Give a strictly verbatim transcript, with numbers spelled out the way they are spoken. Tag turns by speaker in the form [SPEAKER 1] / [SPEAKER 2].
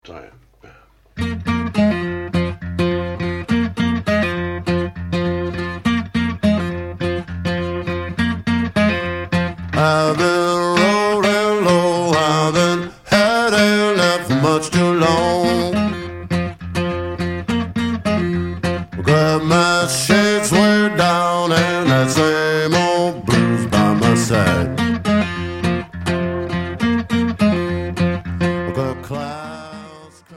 [SPEAKER 1] Time.
[SPEAKER 2] I've been rolling low, I've been heading left for much too long. Grab my shades way down and that same old blues by my side.